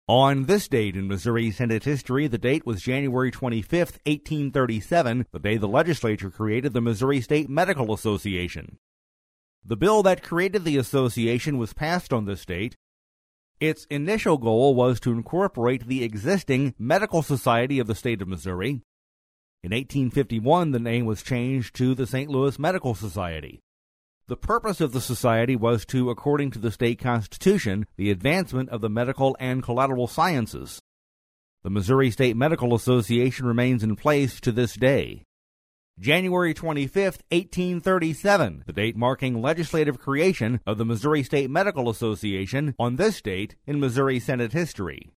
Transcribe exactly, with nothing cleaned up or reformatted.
On this date in Missouri Senate history, the date was January twenty-fifth, eighteen thirty-seven, the day the legislature created the Missouri State Medical Association. The bill that created the association was passed on this date. Its initial goal was to incorporate the existing Medical Society of the state of Missouri. In eighteen fifty-one, the name was changed to the Saint Louis Medical Society. The purpose of the society was to, according to the state constitution, the advancement of the medical and collateral sciences. The Missouri State Medical Association remains in place to this day. January twenty-fifth, eighteen thirty-seven, the date marking legislative creation of the Missouri State Medical Association on this date in Missouri Senate history.